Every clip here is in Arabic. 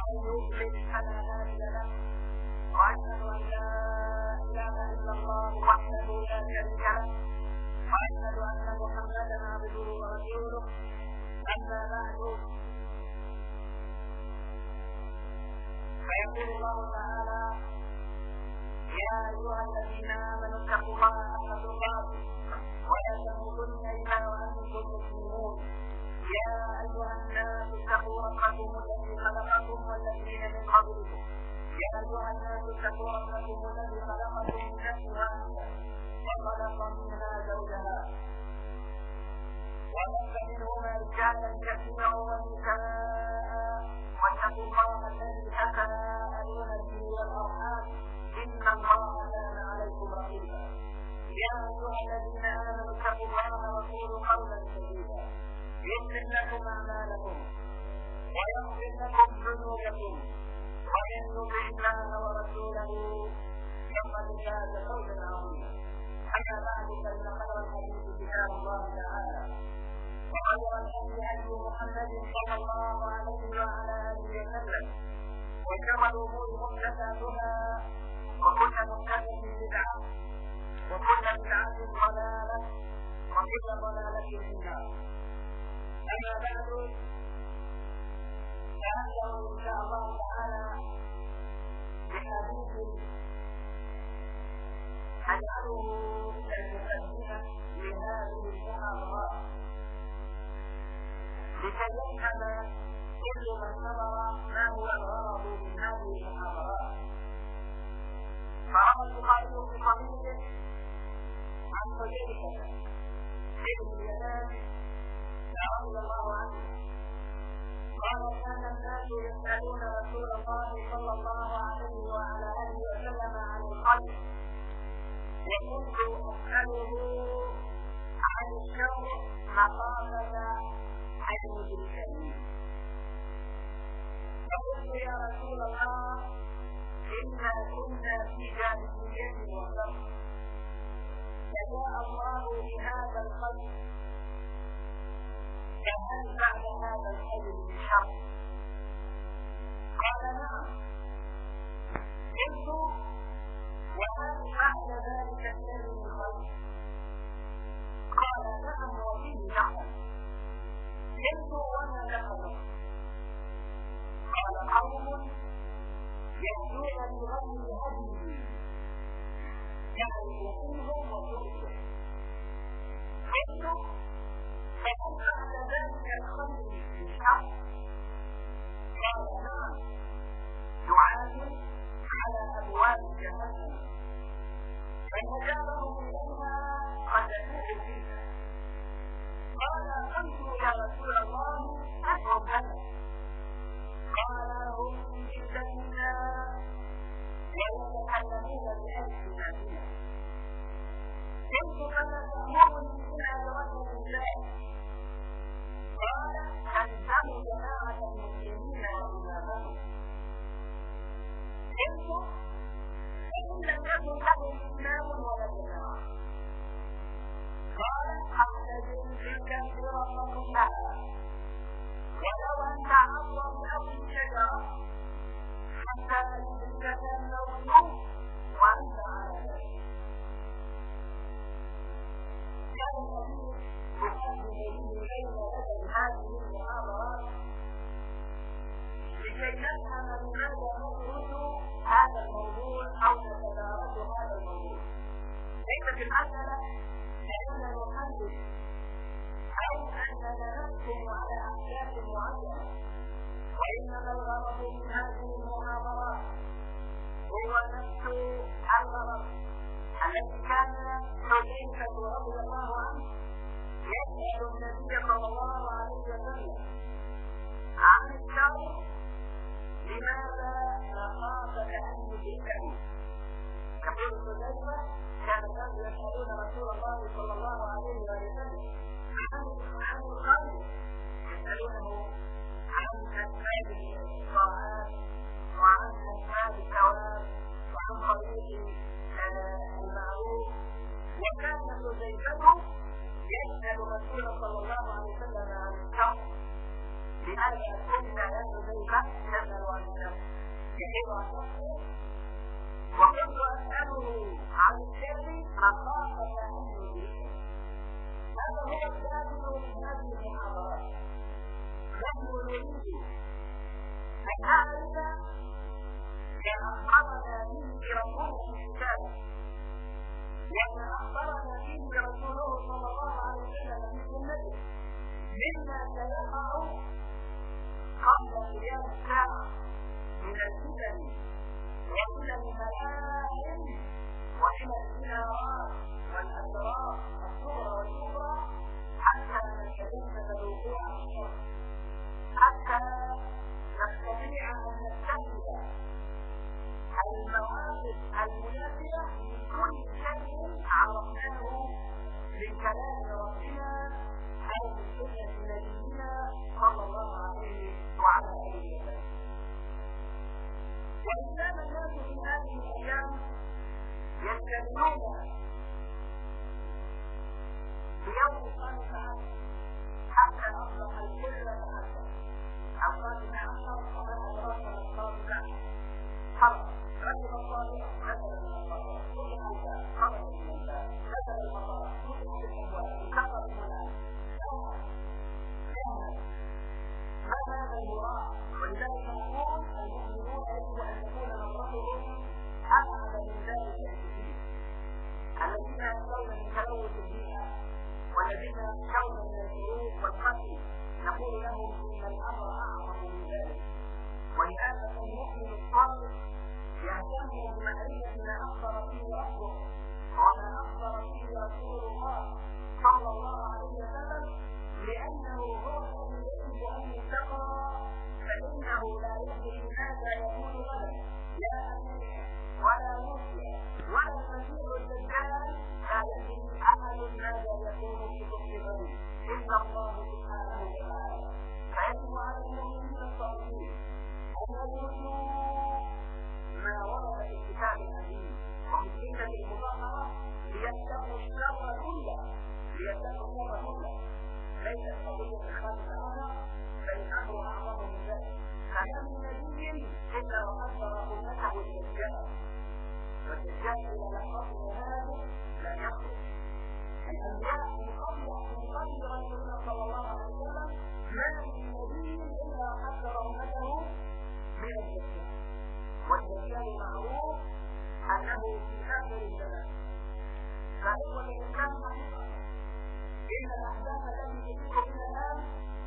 يضلل فلا هادي له، وأشهد أن لا إله إلا الله وحده لا شريك له، وأشهد أن محمدا عبده ورسوله. أما بعد، فيقول الله تعالى: يا أيها الذين آمنوا اتقوا الله حق تقاته ولا تموتن إلا وأنتم مسلمون. يا أيها الناس اتقوا ربكم الذي خلقكم والذين من قبلكم. يا أيها الناس اتقوا ربكم الذي خلقكم من نفس واحدة وخلق منها زوجها وبث منهما رجالا كثيرا ونساء، واتقوا الله الذي تساءلون به والأرحام إن الله كان عليكم رقيبا. يا أيها الذين آمنوا اتقوا الله وقولوا قولا سديدا يصلح لكم أعمالكم ويغفر لكم ذنوبكم، ومن يطع الله ورسوله فقد فاز فوزا عظيما. أما بعد، فإن خير الحديث كتاب الله تعالى، وخير الهدي هدي محمد صلى الله عليه وعلى آله وسلم، وشر الأمور محدثاتها، وكل محدثة بدعة، وكل بدعة ضلالة، وكل ضلالة في النار. أما بعد، فأبدأ إن شاء الله تعالى بحديث أجعله المقدمة لهذه المحاضرات لكي يفهم كل من نظر ما هو الغرض من هذه المحاضرات. فروى البخاري في صحيحه عن حذيفة بن اليمان رضي الله عنه قال: كان الناس يسألون رسول الله صلى الله عليه وعلى آله وسلم عن الخير، وكنت أسأله عن الشر مخافة أن يدركني. فقلت: يا رسول الله، إنا كنا في جاهلية وشر، فجاء الله بهذا الخير، فهل بعد هذا الخير من شر؟ قال: نعم. قلت: وهل بعد ذلك الشر من خير؟ قال: نعم وفيه دخل. قلت: وما دخل؟ قال: قوم يأتون بغير هدي يعرفونهم ويؤمنون. قلت: فهل بعد ذلك الخير من شر؟ قال: نعم، دعاة على أبواب جهنم، من أجابهم إليها قذفوه فيها. قال: قلت: يا رسول الله، أدعو لنا. قال: هم بالذين ويتكلمون بألسنتنا. قلت: فما تأمرني إن أدركت الله؟ قال: تلزموا جماعة المسلمين وإمامهم. قلت: فإن لم يكن لهم إمام ولا جماعة؟ قال: أعتزل تلك الفرق كلها، ولو أن تعظم أو شجرة حتى يدركك الموت وأنت على ذلك. كان الحديث يقدم به بين يدي هذه المحاضرات لكي نفهم لماذا ندرس هذا الموضوع أو نتدارس هذا الموضوع. ليست المسألة أننا نحدث أو أننا نحكم على أحداث معينة، وإنما الغرض من هذه المحاضرات هو نفس الغرض الذي كان حذيفة رضي الله عنه يسأل النبي صلى الله عليه وسلم عن الشر لماذا مخافة أن يدركه. يقول حذيفة: كان الناس يسألون رسول الله صلى الله عليه وسلم عن الخير، يسألونه عن أسباب الطاعات وعن أسباب الثواب وعن طريق المعروف. وكان حذيفة يسأل الرسول صلى الله عليه وسلم عن الشر لماذا كنا يا حذيفة نسأل عن النفس يحب عن نفسه وكنت أسأله عن الشر مخافة أن يدركه. هذا هو الدافع من هذه المحاضرات. نحن نريد أن نعرف ما أخبرنا به رسوله في كتابه، لأن أخبرنا به رسوله صلى الله عليه وسلم في سنته مما سيقع قبل قيام الساعة من الفتن ومن الملائم ومن السنوات والأسرار الصغرى والكبرى حتى نستفيد بالوقوع في الشر، حتى نستطيع أن نتخذ المواقف المناسبة من كل شيء عرفناه من كلام ربنا أو من سنة نبينا صلى الله عليه وعلى آله وسلم. وإن كان الناس في هذه الأيام يستدلون بيوم الخامس عشر حتى أصبح الكل تعشر الخامس عشر وما أدراك ما الخامس عشر حرب رجل الصالح مثل من الصالح كل حاجة حرب من الله مثل المطار كل الأموال كفر المنام ما هذا المراء. ولذلك نقول المؤمنون يجب أن تكون نظرتهم أبعد من ذلك الكثير. الذين يخشون من تلوث البيئة والذين يخشون من الحروب والقتل نقول لهم إن الأمر أعظم من ذلك. ولهذا المؤمن الصادق يهتم بمعرفة ما أخبر فيه ربه وما أخبر فيه رسول الله صلى الله عليه وسلم، لأنه هو الذي يجب أن يتقى، فإنه لا يدري ماذا يكون غدا، لا أمريكا ولا روسيا ولا المسيح الدجال، لا يدري أحد ماذا يكون في غد إلا الله سبحانه وتعالى. فيجب على المؤمنين الصالحين أن يدرسوا ما ورد في الكتاب الحديث وفي السنة المطهرة ليتقوا الشر كله، ليتقوا الشر كله. ليست قضية الخامسة عشر بل الأمر أعظم من ذلك. فما من نبي إلا وقدر أمته الدجال، والدجال إلى لحظة هذه لم يخرج. الأنبياء من قبل رسولنا صلى الله عليه وسلم ما من نبي إلا وقدر أمته من الدجال، والدجال معروف أنه في آخر الزمان. فهو الإنسان حقيقة إن الأحداث التي تدور بنا الآن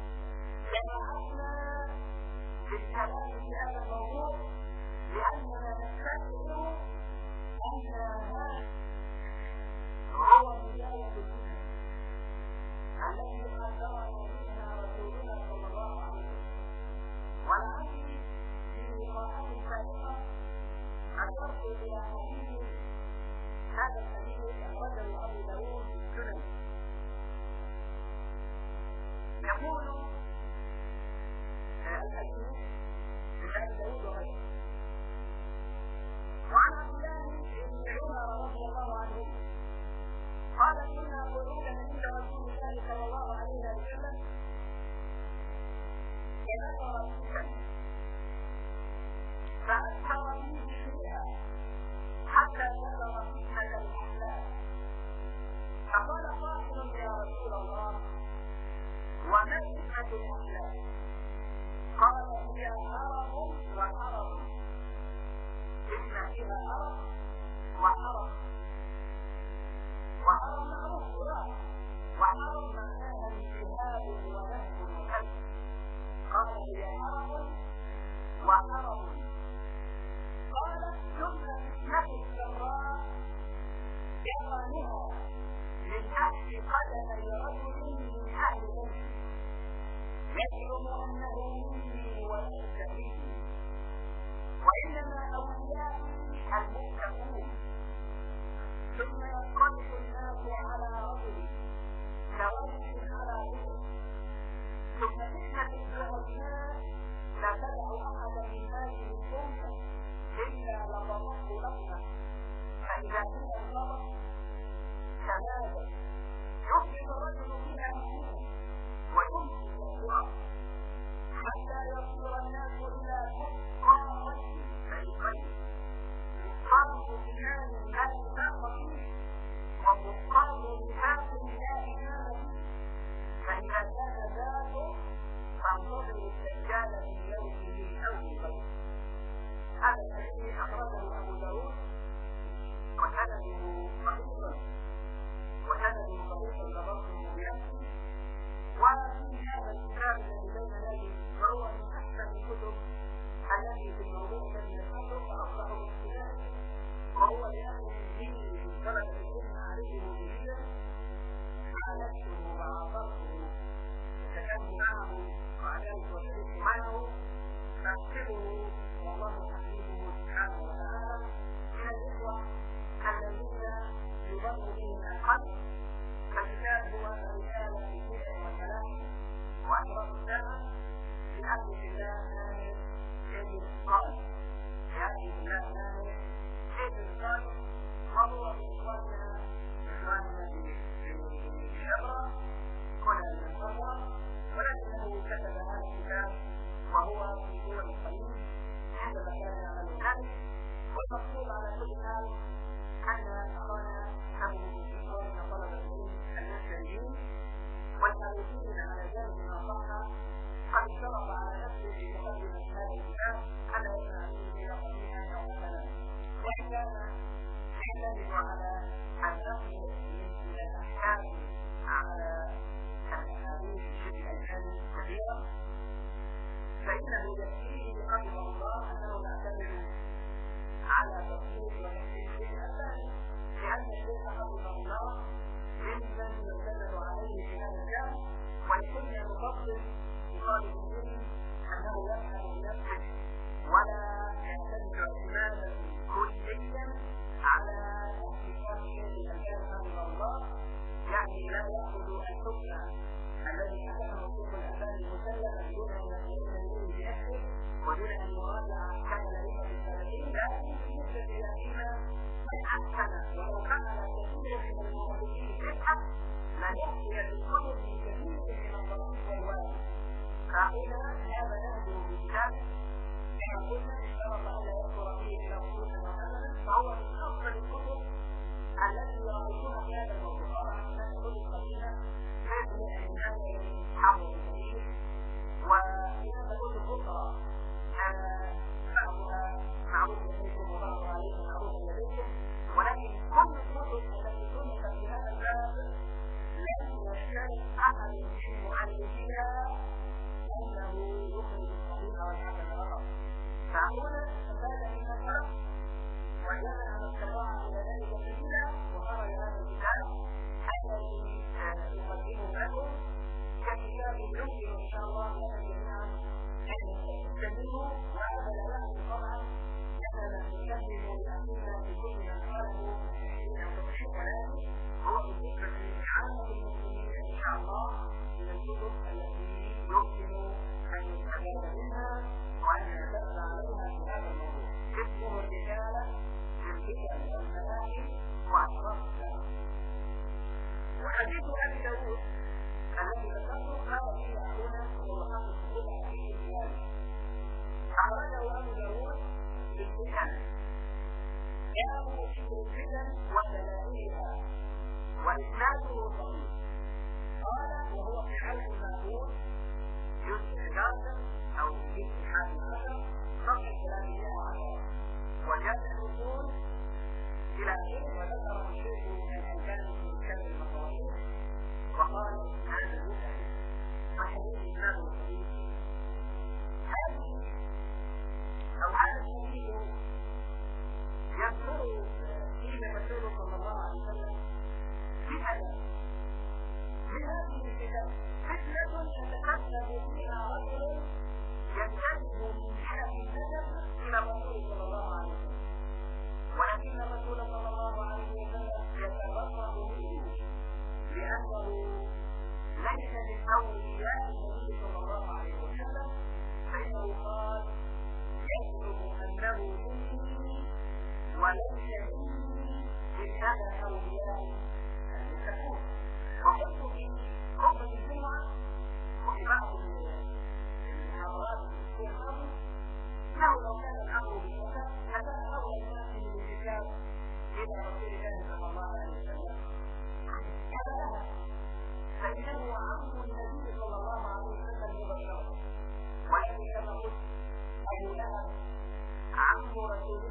جمعتنا للكلام في هذا الموضوع، لأننا نستشعر أن هذا هو بداية الفتن التي حذرنا منها رسولنا صلى الله عليه وسلم. ولعلي في لقاءات سابقة أشرت إلى حديث، هذا الحديث أخرجه أبو داود في السنن، يقول الحديث من أبي داود وغيره وعن عبد الله بن عمر رضي الله عنه قال كنا قعودا عند رسول الله صلى الله عليه وسلم فذكر الفتن فأكثر من ذكرها حتى ذكر فتنة الأحلام. فقال قائل يا رسول الله وما فتنة الأحلام؟ قال هي هرم وحرم، إن فيها هرم وحرم. وحرم معروف قرآن، وحرم معناها انتهاب ونهب وكذب. قال هي هرم وحرم. قال ثم فتنة السراء يرانها من تحت قدمي رجل من أهل بيتي يزعم أنه مني وليس مني، وإنما أوليائي المتقون. ثم ينقلب الناس على رجل كرجل على رجل. ثم فتنة الزهداء لا تدع أحدا من هذه الأمة إلا لضمته لطمة، فإذا كان الغضب كماذا يصبح الرجل فيها مسلما ويمسك التراب الذي أخرجه أبو داود وسنده صحيح تبركه بنفسه. وفي هذا الكتاب الذي بين يدي وهو من أحسن الكتب التي في الموضوع الذي نفسه فأصبح باختلاف، وهو لأهل الدين من درجة العلم أعرفه جديدا عالجته وعاصرته وتكلمت معه وعجلت وشركت معه فأكتبه والله حبيبه سبحانه وتعالى من الإخوة الذين يظن بهم القلب. فالكتاب هو الرسالة في البدع والفلاح وأشراط الساعة لأهل الله نامر ابن الصالح، وهو بإخواننا في شبرا هنا من الصورة، ولكنه كتب هذا الكتاب وهو في دول الخليج عندما كان يعمل ذلك. والمقصود على كل حال أن أخانا أبو إخواننا طلبة العلم المسلمين والحريصين على جانب ما صح قد اشترط على نفسه في مقدمة هذا الكتاب ألا يسمع به إلى قضية أو مثلا، وإن كان يعتمد على النقل من الأحكام على الأحاديث بشكل أجهزة كثيرة، فإنه يكفيه بقدر الله أنه يعتمد على تصحيح وتحسين شيء الثاني، لأن الشيخ حفظه الله ممن يعتمد عليه في هذا الجانب، ولكن يفضل لطالب العلم أنه يبحث بنفسه ولا يعتمد اعتمادا كليا على اتفاق شيخ الألباني حفظه الله، يعني لا يأخذ الحكم الذي حكمه الشيخ الألباني مسلما دون أن يعتمد به بنفسه ودون أن يراجع كان الأئمة السابقين، لكن بالنسبة إلى فيما من أحسن ولو فعل كثير من الموضوعين بدعة لن يحصل بالكتب من كثير من الضرورات والواجب. فهنا هذا نهجه بذلك كما قلنا اشترط ألا يذكر فيه إلى وصول مثلا، فهو من أفضل الكتب التي يعرفون في هذا الموضوع. طبعا هناك كتب قليلة لازم أن يكون حول الكثير، وهناك كتب أخرى بعضها معروف لديكم وبعضها عليكم معروف لديكم، ولكن كل الكتب التي صنفت في هذا الباب لم يشترط أحد من مؤلفيها أنه يخرج الصحيح والحسن فقط. فهنا استفاد من الفرق وجمع من استطاع إلى ذلك سبيلا، وخرج هذا الكتاب الذي يقدمه لكم ككتاب يمكن إن شاء الله لنا جميعا أن نستفيد وهذا لا يعني طبعا أننا نسلم لأهلنا في كل من قاله ولكن هو بالنسبة لعامة المسلمين إن شاء الله من الكتب التي يمكن أن يستفاد منها وأن يعتمد عليها في هذا الموضوع. اسمه الرسالة في الفتن والملاهي وأشراط الساعة. وحديث أبي داود الذي ذكرته قال فيه أخونا ومحمد الصدق في الرياض أخرجه أبو داود في الفتن، جاءوا ذكر الفتن ودلائلها وإسناده صحيح. قال وهو في عوف المأمون جزء 11 أو جزء 11 صفحة 310، وجاء الوصول إلى آخره وذكر الشيخ الألباني في كتاب المصاريف وقال هذا المسألة وحديث الإمام الحديث هذه أو هذا الحديث يذكر فيه الرسول صلى الله عليه وسلم فتنة من هذه الفتن، فتنة يتكلم فيها رجل ينتسب من جهة النسب إلى الرسول صلى الله عليه وسلم، ولكن الرسول صلى الله عليه وسلم يتبرأ منه لأنه ليس من أولياء النبي صلى الله عليه وسلم، فإنه قال يزعم أنه مني وليس مني إلا أولياء المتقون. وقلت في خطبة الجمعة وفي بعض المحاضرات في الماضي انه لو كان الامر بالفتى لكان اولى الناس بالكتاب الى رسول الله صلى الله عليه وسلم. هذا لها فانه عم النبي صلى الله عليه وسلم مباشره، ولكن كما قلت ابو لهب عم رسول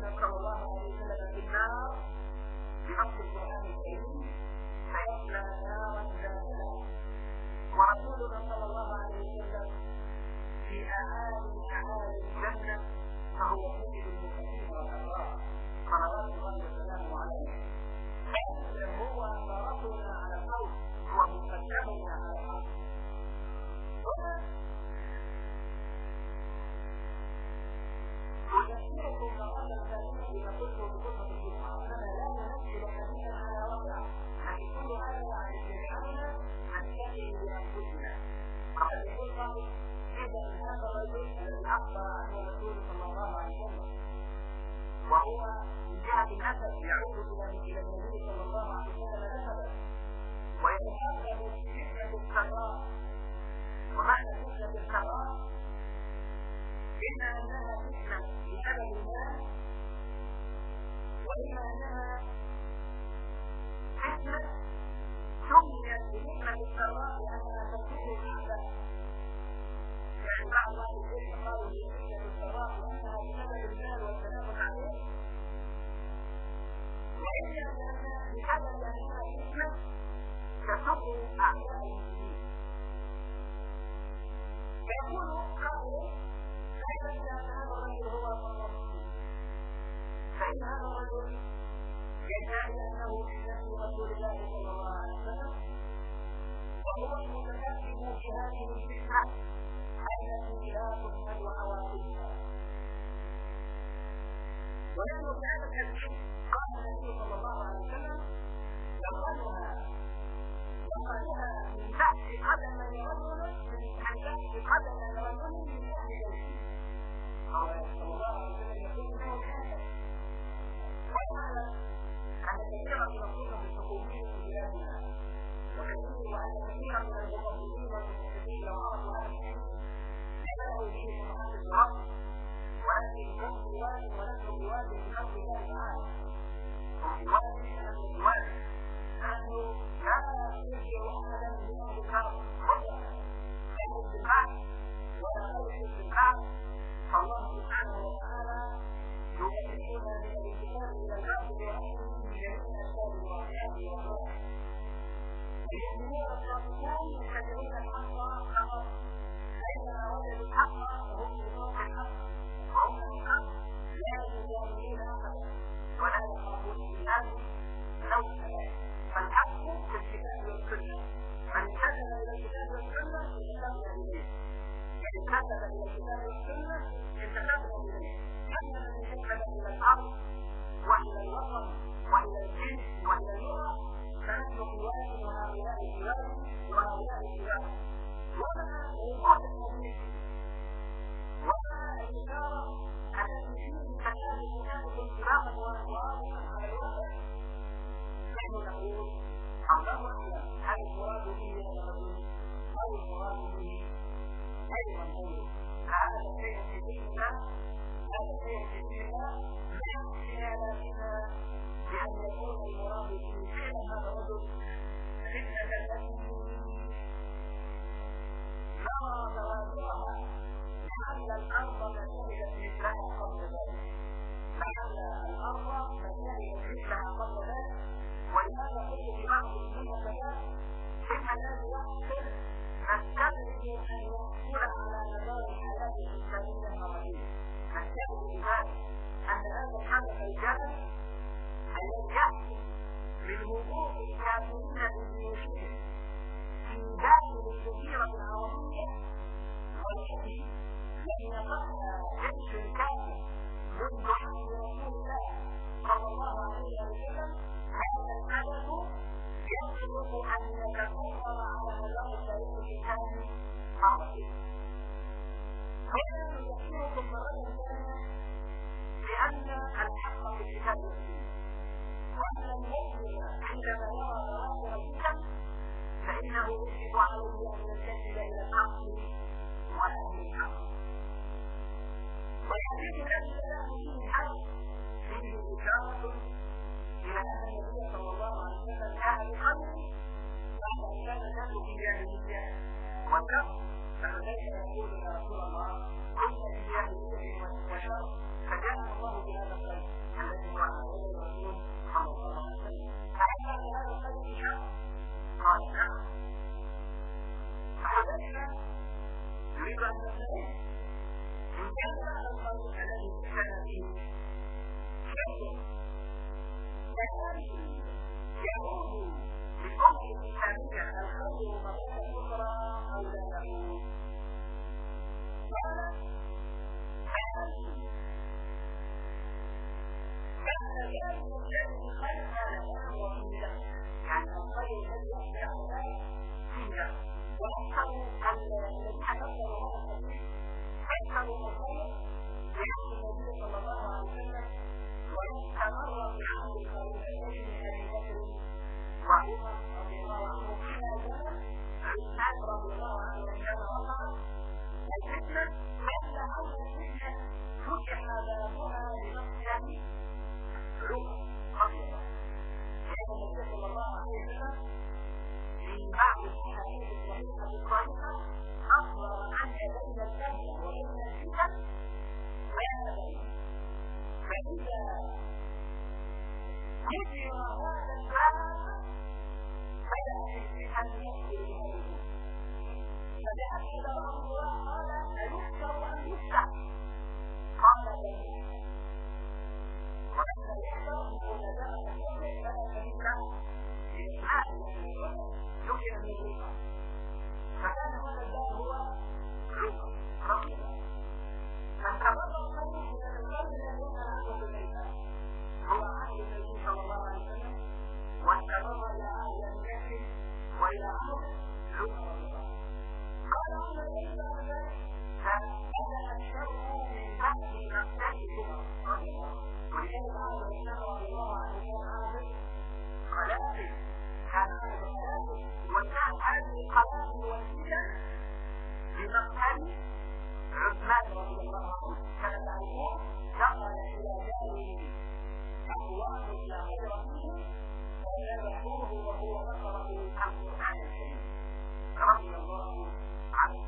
أخبر عنه الرسول صلى الله عليه وسلم، وهو من جهة النسب يعود إلى النبي صلى الله عليه وسلم نسبا، ويتحقق فتنة السراء. ومعنى فتنة السراء إما أنها فتنة بسبب المال، وإما أنها فتنة سميت بفتنة السراء لأنها تكون الأعداء. يعني بعض العلماء قالوا هي فتنة السراء لأنها بسبب المال والتنافس عليه، وإما أنها بسبب أنها فتنة تسر أعداء المسلمين. يقول قائل كيف إذا كان الرجل هو المسلم؟ فإن هذا الرجل يدعي أنه في نفس رسول الله صلى الله عليه وسلم، وهو المتكلم في هذه الفتنة التي لا تحمد عواقبها. ونحن في هذا الحديث قال النبي صلى الله عليه وسلم: يقالها من تحت قدم رجل من تحت قدم رجل من تحت جيشه. صلى الله عليه وسلم يقول له هذا. وهذا أن كثيرا من الصحف الحكومية في بلادنا وأن كثيرا من المفضلين والمستفيدين لو أرادوا هذا الشيء بدأوا به سبحانه الرب، ولكن هم بواد ونحن بواد بفضل الله تعالى. هم بواد ونحن بواد. نحن لا نشجع أحدا من أهل الأرض أن الدفاع ولا نرشد الدفاع، فالله سبحانه وتعالى يؤمننا من الانتقال إلى الأرض ورحمه من جميع الأسباب والأحيان والأرض. المؤمنون الصادقون يتبعون الحق فقط، فإذا وجدوا الحق فهم بفوق الحق، وهم الحق لا يجاملون أحدا ولا يخافون الناس لومة لائم. فالحق في الكتاب والسنة، من كتب إلى الكتاب والسنة انتسبنا إليه، من كتب إلى الكتاب والسنة انتسبنا إليه. أما من كتب إلى الأرض وإلى الوطن وإلى الجنس وإلى اللغة فنحن قوات وهؤلاء قوات وهؤلاء قوات. وما وقوع الحديث وما الإشارة التي فيه تكاد تنافس انطلاقا وانطلاقا على الواقع، نحن نقول الله أعلم هل المراد به الرسول أو المراد به أيضا غيره. فهذا الشيء في ديننا، هذا الشيء في ديننا من خلالاتنا بأن يكون المراد به فعل هذا الرجل فتنة التي نرى بوادرها لعل الأرض ما شهدت مثلها قبل ذلك، لعل الأرض ما شهدت مثلها قبل ذلك. ولهذا قلت في بعض المناسبات إن الذي يحصل نستبعد أن يحصل على مدار الحياة الإنسانية مرتين. نستبعد ذلك أن هذا الحدث الجلل الذي يحصل من وضوح الكافرين بجيوشهم في داخل الجزيرة العربية، والتي لم يقعها جيش كامل منذ حمل رسول الله صلى الله عليه وسلم، هذا الحدث يجب أن يتكرر على مدار التاريخ الإنساني مرتين. هنا نذكركم مرة ثانية بأن الحق في الكتاب والسنة، وأن المؤمن عندما يرى ظواهر الفتن فإنه يجب عليه أن ينتسب إلى الحق وأهل الحق. والحديث الذي بدأنا فيه الحق فيه إشارة إلى أن النبي صلى الله عليه وسلم كان بقدر بعد أن كان الناس في جاهلية وشر، فلذلك يقول يا رسول الله كنا في جاهلية وشر، فجاء الله بهذا الخير الذي هو عليه الرسول صلى الله عليه وسلم. فهل هذا الخير شر؟ قال نعم. فحدثنا يريد أن نستطيع إن كان هذا الخير الذي كان فيه شر فهذه يعود للأمة الإسلامية الخير مرة أخرى أو لا يعود؟ قال فهذه كان ذلك الذي خلق لنا وفيه له، يعني الخير الذي يحصل على فيه له. وأكثر الذي حدث هذا الحديث أن منكر ومنكر لحق النبي صلى الله عليه وسلم واستمر بعهد الخليفتين ابي بكر وعمر رضي الله عنه الى زمن عثمان رضي الله عنه عندما وقعت الفتنه الا ان الفتنه فتح بابها بمقتل عمر رضي الله عنه. كان النبي صلى الله عليه وسلم في بعض الاحاديث الصحيحه الصحيحه اخبر ان بين الفتنه وبين الفتن بيان بين. فاذا ذكر هذا الباب بدات الفتن يحصل فجاءت الى بعض الله قال ايذكر ام يفتح؟ قال بين. ولما يحصل من ذلك المؤمن فلا سبيل لإسماء يمكن أن يدركه. فكان هذا الباب هو عمر رضي الله عنه. فاستمر الخير من القرن الذي نحن في الليلة هو عهد النبي صلى الله عليه وسلم واستمر إلى عهد أبي بكر وإلى عهد عمر رضي الله عنه. قال عمر ليس بعد ذلك فبدأ الشر من بعد مقتل عمر رضي الله عنه. ولذلك عمر رضي الله عنه كان عابد قلائل، كان عابد قلائل، وكان هذه القلائل والفتن بمقتل عثمان رضي الله عنه. كما تعرفون دخل الى داره اقوام الى غير فيه فذبحوه وهو يقرا القران الكريم رضي الله عنه.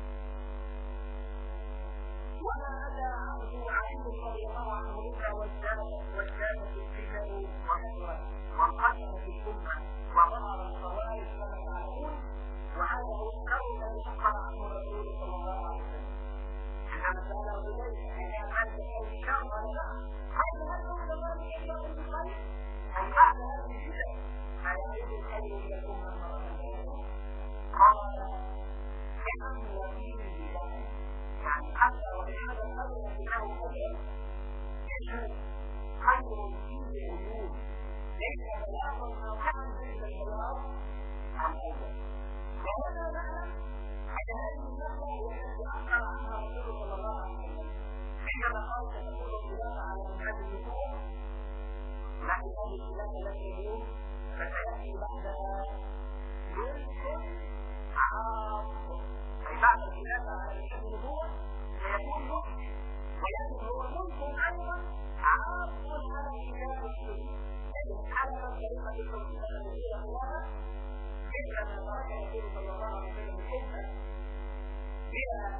وما أتى عنه علي رضي الله عنه إلا وازدادت الفتن وكثرت وانقسمت الأمة وظهر الخوارج كما تعلمون. وهذا هو القول الذي أخبر عنه الرسول صلى الله عليه وسلم عندما سأله إليه كان عنده أي شر ولا لا؟ قال هل بعد ذلك إلا من الخير؟ أي بعد هذه الفتن فيعود الخير إلى الأمة مرة ثانية؟ قال كم وفيه بذلك، يعني حتى وبهذا الأمر الذي له خير يشهد خير فيه عيوب ليس بلاغا ناطقا مثل البلاغ الأول. وهذا معنى أن هذه النقلة هي التي أخبر عنها الرسول صلى الله عليه وسلم حينما قال تكون الخلافة على منهج النبوة لكن هذه الخلافة لن تدوم فسيأتي بعدها ملك عاص. أي بعد الخلافة على منهج النبوة سيكون ملك، ولكن هو ملك أيضا عاص على الكتاب والسنة. لكن على كلمة التوحيد الذي هي خلافة مثل ما ترك الرسول صلى الله عليه وسلم الحكمة بلا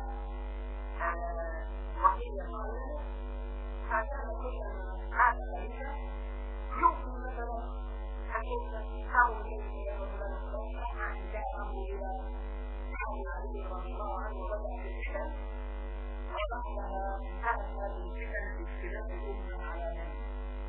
وصية معينة، فكان كلما مات خليفة يمكن مثلا أن يكون إلى مثلا الصلاة إن كان أمره إلى علي رضي الله عنه وبدأ في الفتن، وبعدها انتهت هذه الفتن باختلاف الأمة على من؟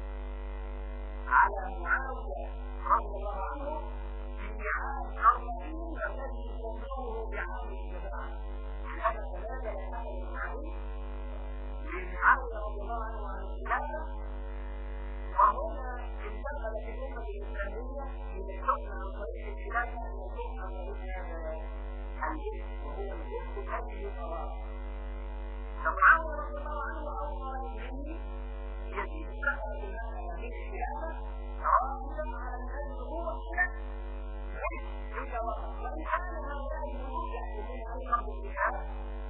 على معاوية رضي الله عنه في عام 40 الذي يسمونه بعام الجماعة. هذا ثلاثة يحتمل المعروف لمعاوية رضي الله عنه عن الخلافة، وهنا انتقلت الأمة الإسلامية من الحكم عن طريق الخلافة إلى الحكم عن طريق الجيش، وهو الجيش الذي يتوارث. فمعاوية رضي الله عنه أوصى لابنه يزيد كثرة الناس على هذه الخلافة راغبا على منهج النبوة والسنة يتوارث، وإن كان هؤلاء الملوك يحكمون أيضا بالاتحاد.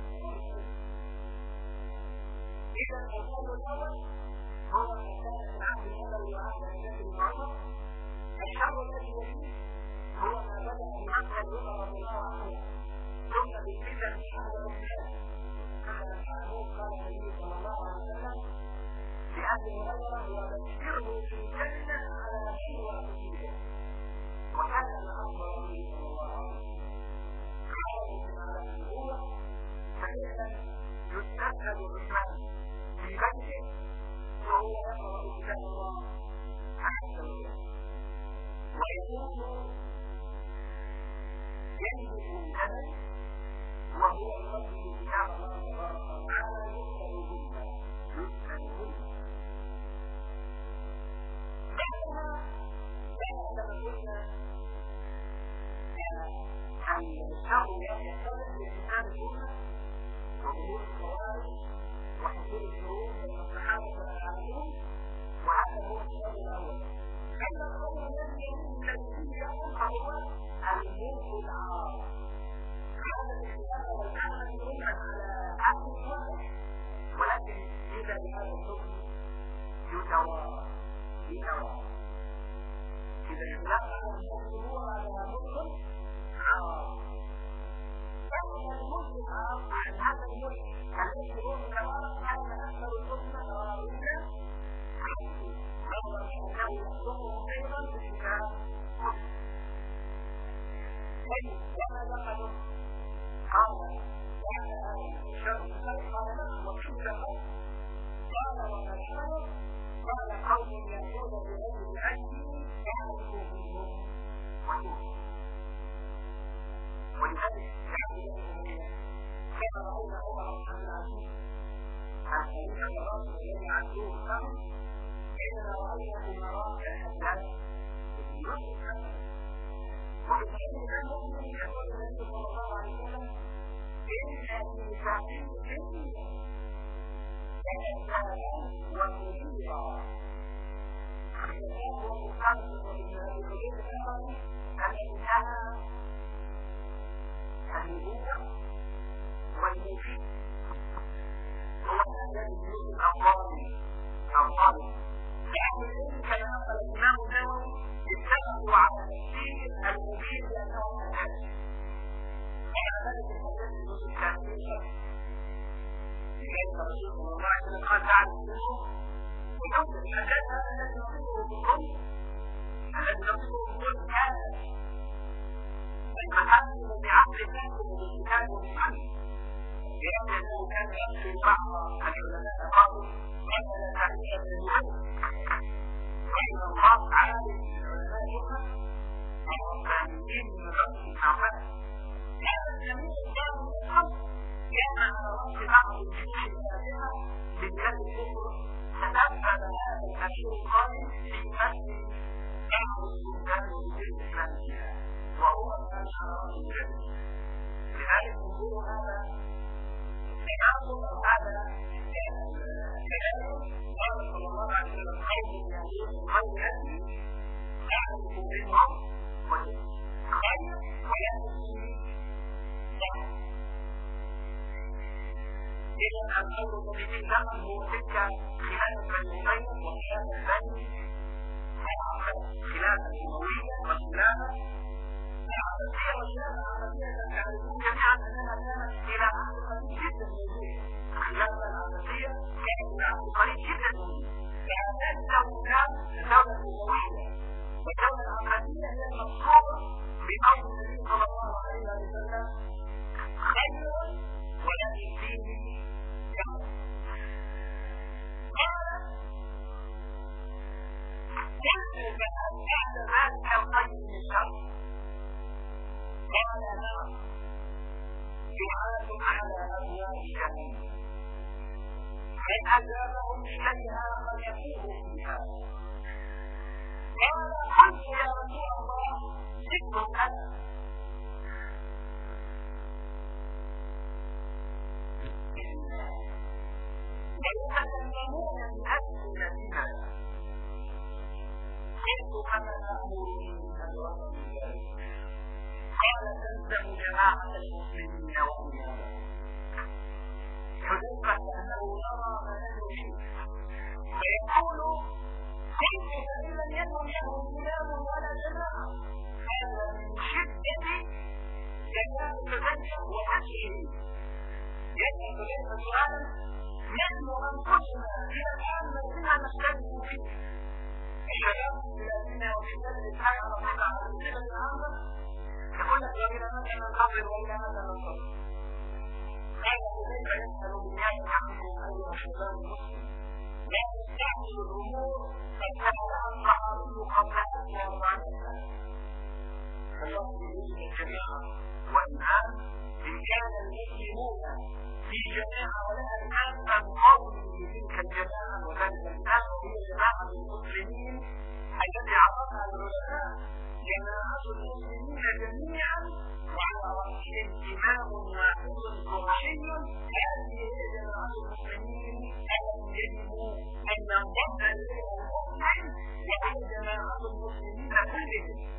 إذا القول الأول هو كان من عهد النبوي وعهد أبي بكر وعمر. الشر الذي يليه هو ما بدأ بمقتل عمر رضي الله عنه ثم بالفتن في عهد عثمان. كما تعلمون قال النبي صلى الله عليه وسلم لأبي هريرة وبشره في الجنة على شيوع سبيله، وهذا ما أخبر النبي صلى الله عليه وسلم. قال على النبوة فإذا يستشهد عثمان في بيته وهو يقرأ كتاب الله عز وجل، ويكون يملك الأمل وهو يردد كتاب الله تبارك وتعالى يسأل منها. بعدها بعد ما قلنا أن الشر يتسبب في كتاب الأمة وظهور الخوارج بنوع. إذا اختلاف هذا الظهور على ملك حرام. فهذا الملك الحرام عن هذا الملك الذي هو تبارك وتعالى أكثر الأمة راوية عنه، نظرا أنه يحكمه أيضا بحكام مسلم. وما دخلوا قال قال نعم وكيف قال ومشهور قال قوم يقول بغير علم يعرفوا منهم وجوه. ولذلك كما رأينا عمر بن عبد العزيز الخليفة الراشد الذي عدوه الخمس إننا رأينا أمراء كالحجاج بن يوسف حسن. وبالتالي كان مؤمن يقول النبي صلى الله عليه وسلم إن النساء جميلة ومريضة. الإنسان هو مخالف بالوجود النظري الإنسان النبوة والمفيد هو الذي يوجد الأفضل. لأن العلم كما نقل الإمام النووي اتفقوا على تفسير المفيد بأنه الحج. ومع ذلك الحديث يوسف كان فيه شك. لذلك الرسول صلى الله عليه وسلم قال تعالى يوسف ويوجد الحجاج هذا الذي نصيبه بالظلم الذي نصيبه بالظلم كامل. فالمحامل بعقل فاكم بالكتاب والسنة لأنه كان يمشي بعض العلماء قالوا مثلا تعليم الوجه فإن الله عالم بالعلماء يقف الربانيين من رأس الحافظ. هذا الجميع كان يقف لأن على رأس بعض الجيوش الفاتحة من بلاد الكفر تتبع هذا الأمير القادم في فتح بعض السلطان والدين الإسلامية وهو كان على رأس الجميع. لذلك نقول هذا تناقض هذا الكلام قال صلى الله عليه وسلم خير الناس خير يأتي يعرف منهم خير ويأتي إذا الخير الذي لم هو تلك خلاف بني أمية وخلاف بني خلاف الأموية والخلافة العباسية والخلافة العباسية تعرفون جميعا أنها كانت إلى عهد قريب جدا موجودة. الخلافة العباسية كانت إلى عهد قريب جدا موجودة. لأن الدولة الدولة الأموية والدولة العباسية هي المقصودة بقول النبي صلى الله عليه وسلم خيرا ولكن فيه شر. قلت فهل بعد ذلك الخير من الشر؟ قال نعم دعاة على أبواب جهنم من أجابهم إليها فيكون فيها. قال قلت يا رسول الله ذكر أنا يتكلمون بألسنتنا قلت فما تأمرني أن من ذلك؟ قال تلزم جماعة المسلمين وإمامهم حدوثا أنه يرى ما لم يشوف فيقول كيف فإن لم يكن له إمام ولا جماعة هذا من شدة جماعة التدين وحشه. يجب ليس سؤالا نحن أنفسنا إلى الآن ما زلنا نختلف فيه. الشباب الذين يوجدون الإسلام على فكرة على الصفة العامة يقول لك وإلى متى ننتظر وإلى متى ننتظر. هذا كيف يسأل بالله عنكم أيها الشباب المسلم لا تستعجل الأمور فإنها الصحابي قبل أن يرضعنها. الله يريد الجماعة والإمام إن كان المسلمون في جماعة ولها الآن تنقضي تلك الجماعة وذلك الآن هي جماعة المسلمين التي عرفها العلماء جماعة المسلمين جميعا وعلى رأسهم إمام واحد قرشي. هذه هي جماعة المسلمين التي يجب أن ينضم إليها المسلم وهي جماعة المسلمين كلهم.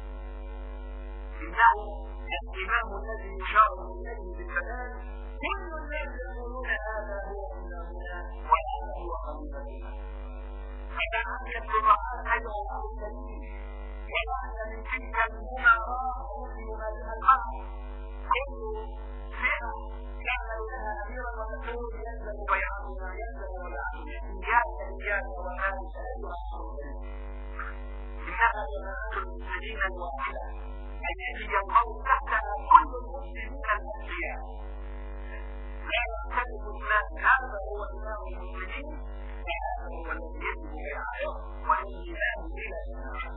إنه الإمام الذي يشار إليه بالكلام كل الناس يقولون هذا هو إمامنا وهذا هو خليفتنا. فدعنا هذه الجرعات أيها الكريم وبعد من تلك المناراة التي يناديها الحق كل فئة كان لها أميرا وتقول يلزم بيعتنا يلزم بيعتنا إياك وهذه أيها الحق إنها جماعة المسلمين الواحدة التي ينضم تحتها كل المسلمين الأحياء لا يختلف الناس هذا هو إمام المسلمين وهذا هو الذي يجب رعايته والإيمان إلى الجماعة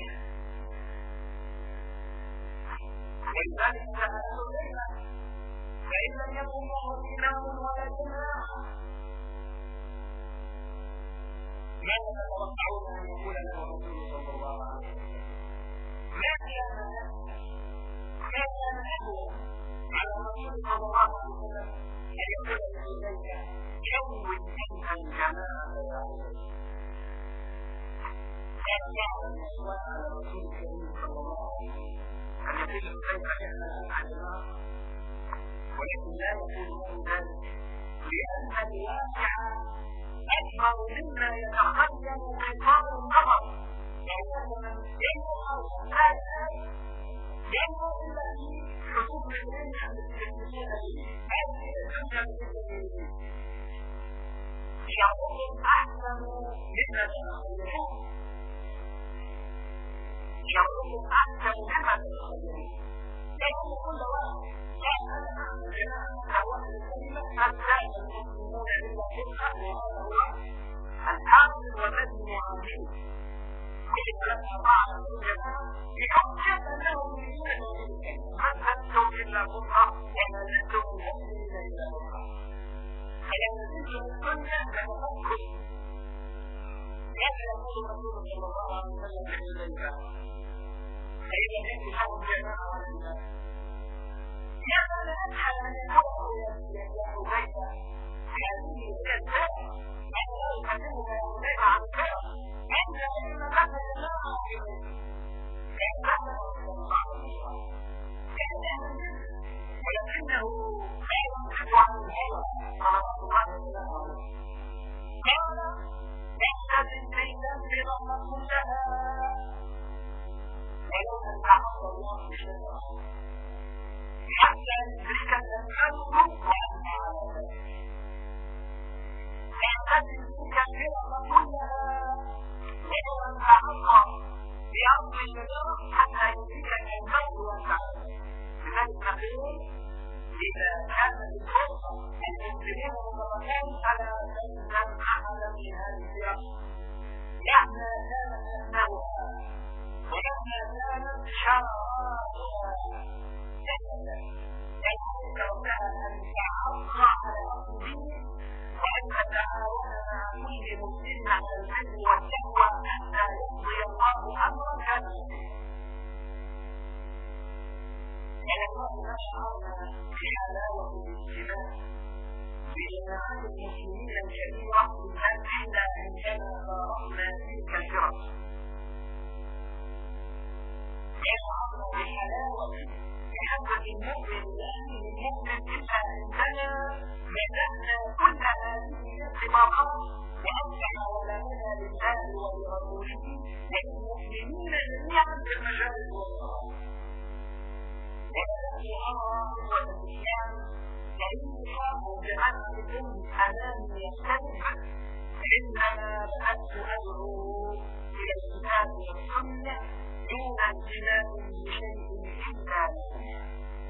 ولذلك سألوا إلينا فإن لم يكن له إمام ولا جماعة ماذا تتوقعون أن يقول له الرسول صلى الله عليه وسلم؟ ما كان أهون على الرسول صلى الله عليه وسلم أن يقول إليك كون منها الجماعة يا رسول كان بعض النسوان على الرسول الكريم صلى الله عليه وسلم أن يقول كيف كان الجماعة ولكن لا يقول ذلك لأن الواقع أكبر مما يتخيل قطار النظر ينظر إلى حقوق الإنسان يقول أحسن مما تتخيلون يقول أحسن مما تتخيلون يقول كل واحد كان أنا أعمل أول الكلمة أبدأ المسلمون بالوحيدة وهذا هو الحاصل والذي يعامله كل ثلاثة أربعة الجماعة يحقق أنهم يريدون من أنتم إلا كفرة وما أنتم مؤمنين إلا كفرة فلما تنتم السنة لتفكر ماذا يقول الرسول صلى الله عليه وسلم في ذلك فإذا يكن لهم جماعة على الناس يعني أسهل أن يكون يا حذيفة هذه الأسباب أن لا يكلمك يا حذيفة عن الفرق أنت إن لك جماعة في كان لك ولكنه لا ينفق عن الهوى صلى الله عليه وسلم قال احتفل كي تنفر كلها ولو أن تعصى الله بشيء حتى يدرك الأمر وأنت على ذلك اعتزل بك الفرق كلها ولو أن تعصى بأرض الشجرة حتى يدرك الأمر وأنت على ذلك لذلك نقول إذا كانت الفرصة المسلمين متفقين على أن أحد من هذه الفرق مهما كانت أسماؤها ولما كانت شرائعها يجب لها أن تعرض على الدين وأن تتعاون مع كل مسلم على البر والتقوى حتى يقضي الله أمرا كان ولله ما شعرنا بحلاوة الاجتماع بجماعات المسلمين الكبيرة إلا عندما فارقنا تلك الفرق يشعرنا بحلاوة محبة المؤمن لأهله المؤمن إلا عندنا بدأنا كل هذه الارتباطات وأصبح ولائنا لله ولرسوله وللمؤمنين جميعا في المجالس والصلاة. وبدأت أرى أخوة الإسلام طريقة وجعلتكم أمامي يختلف إنما بدأت أدعو إلى الكتاب والسنة دون انتماء لشيء إلا لله.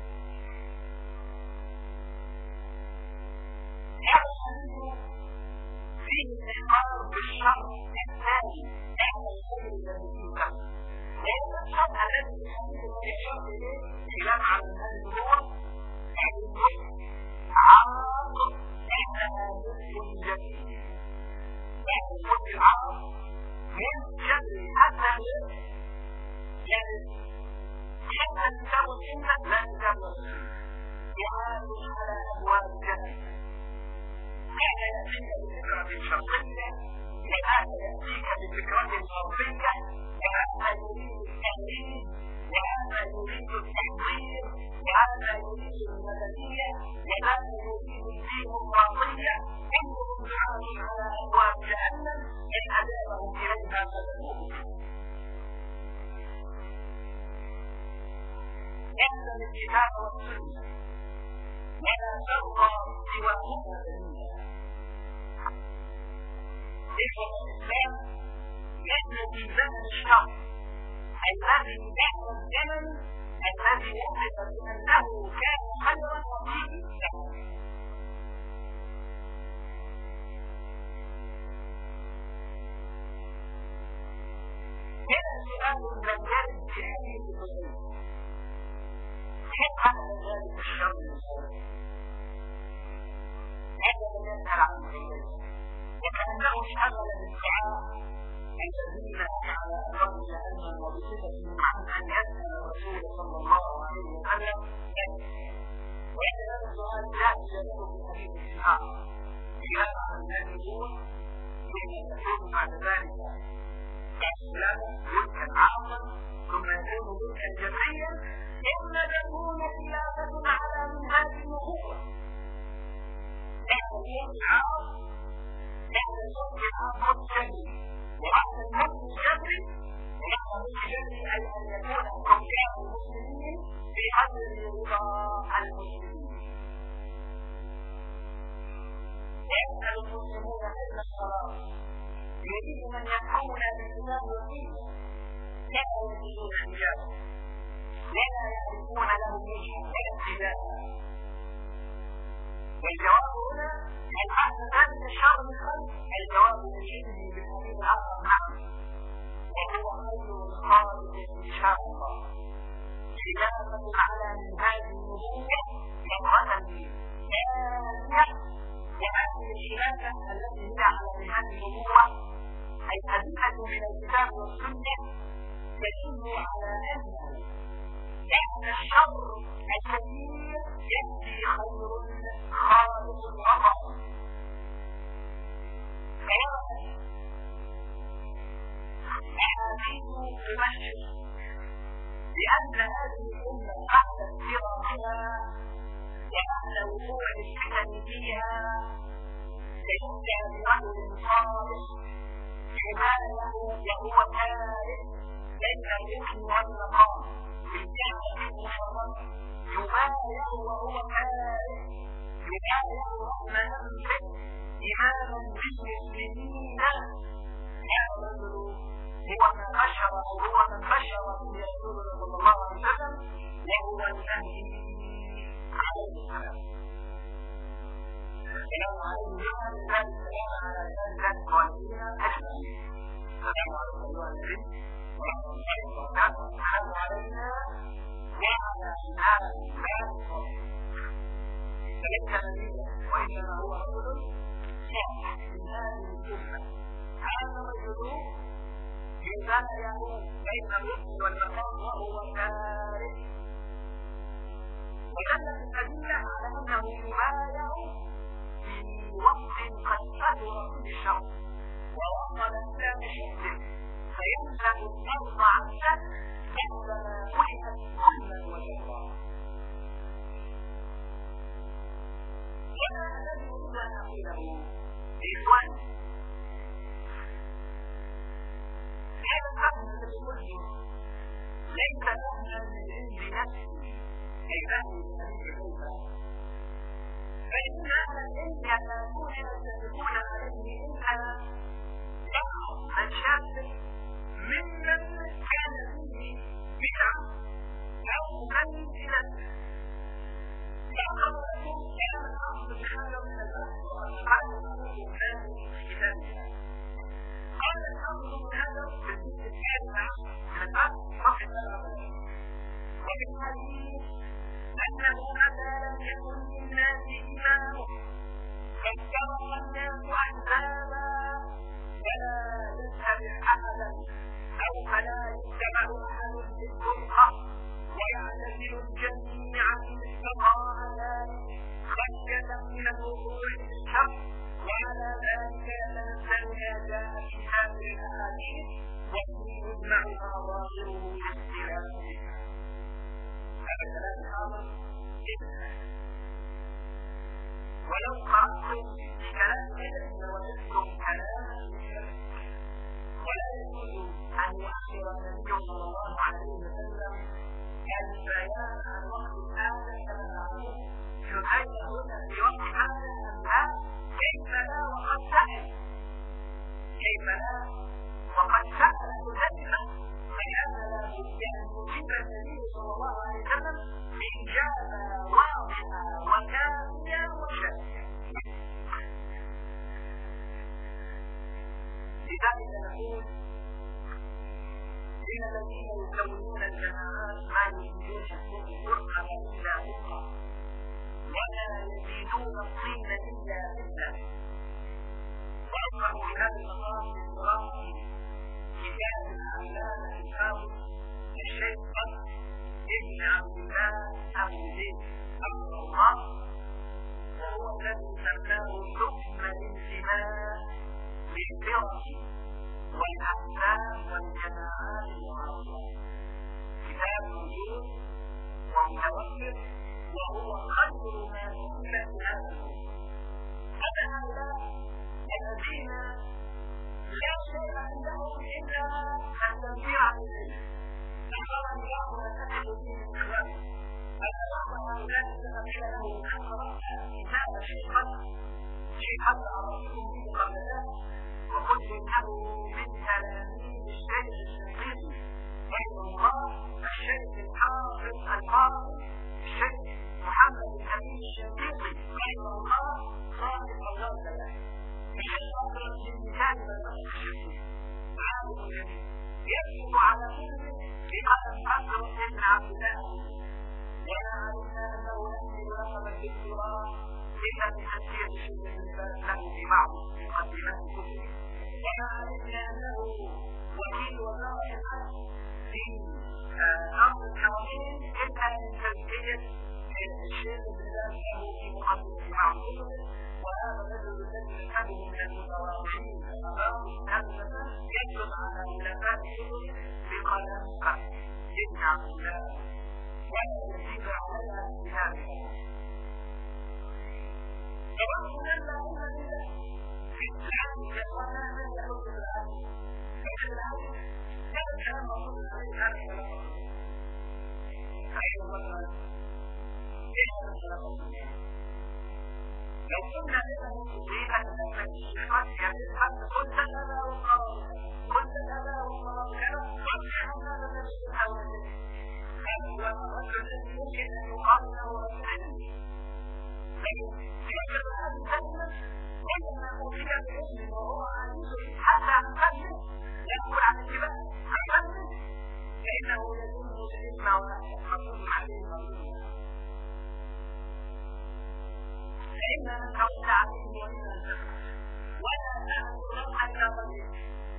هذا الحديث فيه إقرار بالشرط الثاني بعد الخير الذي فيه كفر. وهذا الشرط الذي يحدث في الشرط إليه كلام عن النور النور عرض إنها نصف جديد. يعني نصف العرض من جديد حتى يعني حتى كتاب السنة لا كتاب السنة يعاد على أبواب الجهل. هذا يأتيك بفكرة شرطية وهذا يأتيك بفكرة غربية وهذا يريد التقليد وهذا يريد التحضير وهذا يريد المدنية وهذا يريد الديمقراطية كلهم يعاد على أبواب جهنم إن أدابهم إليها تلزم الكتاب والسنة ولا ترضى سواهما دليلا. إخوة الإسلام، نحن في زمن الشر الذي بعد الزمن الذي وصف بأنه كان خيرا وفيه السلام. هذا سؤال لم يرد في حديث الرسول: كيف حدث ذلك الشر المسلم؟ هذا لم يسأل عن الغيب، وكأنه اشتغل بالدعاء الذين على أمر جهنم وبصفتهم عن أن يسأل الرسول صلى الله عليه وسلم. وهذا السؤال لا يجوز في حديث الشهر إجابة عن النبي يقول: يكون بعد ذلك ملكا عاصا ثم يكون ملكا جبريا ثم تكون خلافة على منهاج النبوة. بعد الموت العاص، بعد الموت العاص الجبري، وبعد الموت الجبري، وبعد الموت الجبري أي أن يكون حكام المسلمين بقدر رضا المسلمين. يسأل المسلمون علم الصلاة، يريد من يحكمون بالكتاب والسنة، لا يجدون إجابة ولا يعرفون له وجها ولا اتجاها. والجواب هنا: هل حدث ذلك الشر من خلق؟ الجواب يجيبه بالحديث الآخر: نعم، وهو خير خالق إن شاء الله، خلافة على منهاج النبوة مرة ثانية. وهذه الخلافة التي هي على منهاج النبوة أي أدلة من الكتاب والسنة تدل على أنه بعد الشر الكثير يأتي خير خالص الرضا. أحاديث تبشر بأن هذه الأمة بعد افتراقها وبعد وقوع الفتن فيها تشبه برجل صالح حماية وهو كارث بين الركن والمقام بالكعبة المشرفة، يبايع وهو كارث، يبايع رغم أنفه إماما بالمسلمين. هذا هو من بشر به رسول الله صلى الله عليه وسلم، وهو المهدي عليه السلام. السلام عليكم ورحمة الله على ذلك والدين أجمعين. السلام عليكم أيها النبي ورحمة الله وبركاته. السلام علينا وعلى عباد الله. فليس نبيا وإنما هو رجل صالح من هذه الأمة. هذا الرجل يبايع بين الركن والمقام وهو كارث، ودلت الأدلة على أنه يبايع في وقت قد كثر فيه الشر ووصل إلى مشده، فينزل الأرض عنه بعدما ولدت ظلما وجورا. وما الذي يريد أن أقوله لإخواني؟ هذا الفهم الذي قلته ليس فهما من عند نفسي أي فهم الحديث الأولى، فإن أهل العلم يكادون يتفقون عليه إلا بعض من شاف ممن كان فيه بدعة أو منزلة. فأخذوا كان الأصل بهذا من الأصل قال الأمر هذا في كتابها. قال الأمر هذا في الثالث من الأصل صفحة 3. وفي الحديث أنه متى لم يكن للناس إمام فافترق الناس أحزابا فلا يتبع أحدا أو فلا يتبع أحد بالفرقة ويعتزل الجميع إن استطاع ذلك خشية من الوقوع في الشر. وعلى ذلك يتنزل ما جاء في هذه الأحاديث وفيه يجمع ظاهره الاختلاف بها. هذا كلام حاضر جدا. ولو قرأتم في كلام العلم وجدتم كلاما ولا يجوز أن يؤخر النبي صلى الله عليه وسلم البيان عن وقت الحاجة كما تعلمون يهيأ هنا في وقت حاجة أنها كيف لا وقد سأل كيف لا وقد سأل حذيفة فكان يجيب النبي صلى الله عليه وسلم إجابة واضحة وكافية وشافية. لذلك نقول إن الذين يكونون الجماعات ما يريدون الفرقة إلا فرقة ولا يزيدون الطين إلا فتنة. وأصبح في هذا المقام من قراءة كتاب العلامة الحافظ الشيخ ابن عبد الله أبو زيد رحمه الله، وهو الذي سماه حكم الانتماء للفرق والأحزاب والجماعات المعاصرة. كتاب موجود ومتوفر وهو خير ما كتب في هذا الموضوع. هؤلاء الذين لا شيء عندهم إلا التنفير عن العلم فقال الله وتأكد فيه من خلاله. فأخذ هؤلاء الذين له أقرأ كتاب شيخا عرفته منه قبل ذلك وقلت انه من تلاميذ الشيخ الشنقيطي رحمه الله الشيخ الحافظ القاضي الشيخ محمد الامين الشنقيطي رحمه الله صاحب الله له. الشيخ اقرب من مثال الشيخ الشنقيطي عالم جميل يكتب على كل بقلم اقرب ابن عبد الله ولا علمنا انه لم يلقب بالدكتوراه إلا بتفسير الشيخ له في بعض مقدمات كتبه. كما علمنا أنه وكيل وزارة الحج في أرض الحرمين إلا من تزكية الشيخ له في مقدمة بعض كتبه. وهذا الرجل الذي يحبه من المتواضعين الأبرار هذا يكتب على ملفات كتبه بقلم ابن عبد الله ولا يزيد عليها بكتابه. فرغم أن لا علم بالله في العالم وما من يحب العالم ففي العالم هذا الكلام مطلوب عليه هذا الكلام أيضا مثلا إيش هذا الكلام لو كنا نحن نريد أن نفهم الشيخات يجب أن قلت هذا والقرار قلت هذا والقرار كذا وأنهم هذا الذي يحاول هذا هو الرجل الذي يمكن أن يقال له رجل يجب أن تكون إنما أوتي بعلم وهو عزيز حتى نفهم يقول عن الجبال نفهم فإنه يكون العلم ومقصود عليه مظلوم. فإن من تولى عليه وإن ولا نأخذ رفعا إلى ظلمه.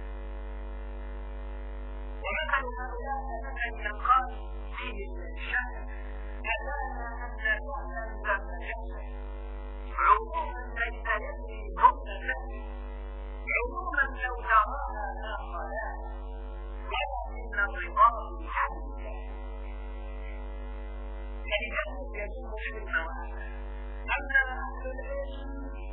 ومثل هؤلاء مثل يقال فيه الشأن أتانا أن نعلم ذنب الشأن عموما ليس يدري هم نفسه عموما لو تراها لا صلاة ولكن الرضا بحمد الله. فلذلك يجب علمنا وهذا أما أهل العلم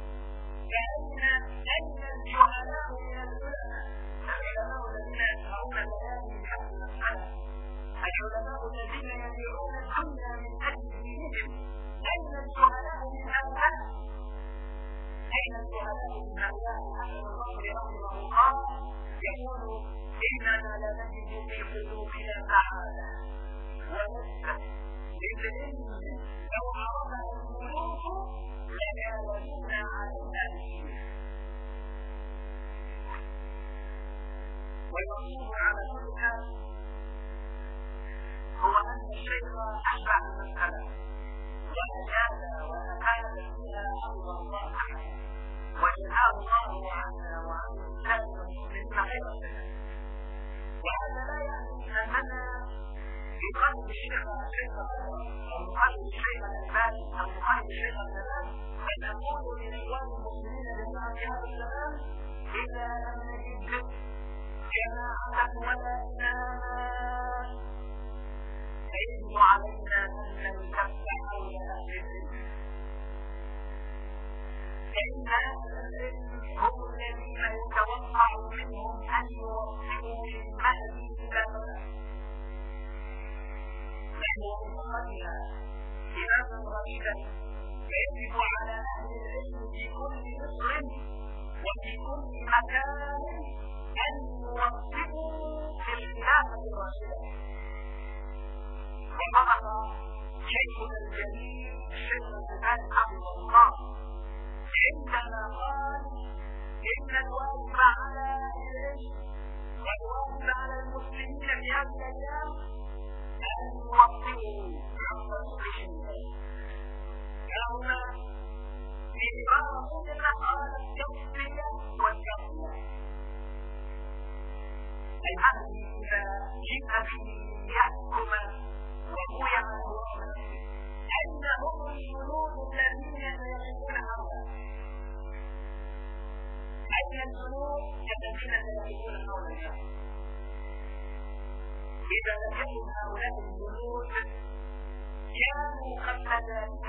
فأين الجهلاء من العلماء الذين يسمعون كلام بحق المسألة العلماء الذين يبيعون الدنيا من أجل دينهم أين الجهلاء من هؤلاء؟ أين الجهلاء من هؤلاء؟ حسن البصري رحمه الله يقول إننا لنجد في قلوبنا سعادة ولذة للعلم لو عرفنا الملوك لجاوزونا علينا به. والمقصود على كل حال هو أن الشيخ أشبع المسألة وأجاد وأكاد فيها حفظ الله وجزاه الله عنا وعن الإسلام والمسلمين خيرا. وهذا لا يعني أننا يقلد الشيخ أو يقلد الشيخ الألباني أو يقلد الشيخ الألباني فنقول لإخوان المسلمين جميعا في هذا الزمان إذا لم نجد جماعة ولا إماما فيجب علينا أن نتبع حول أهل العلم. فإن أهل العلم هم الذين يتوقع منهم أن يوصلوا للمهدي إلى مكان. لا ومنطقتها إماما رشيدا. فيجب على أهل العلم في كل مصر وفي كل مكان أن يوفقوا في الخلافة الراشدة. وقال شيخنا الجليل الشيخ الألباني حفظه الله عندما قال إن الواجب على أهل العلم والواجب على المسلمين في هذه الأيام أن يوفقوا عن طريق شيئين. هنا في عبارة مطلقة قال التوفيق والتقوية. الأهل إذا جئت به يحكم وهو يعلم أين هم الجنود الذين سيقفون حوله؟ أين الجنود الذين سيقفون حوله؟ إذا لم يكن هؤلاء الجنود كانوا قبل ذلك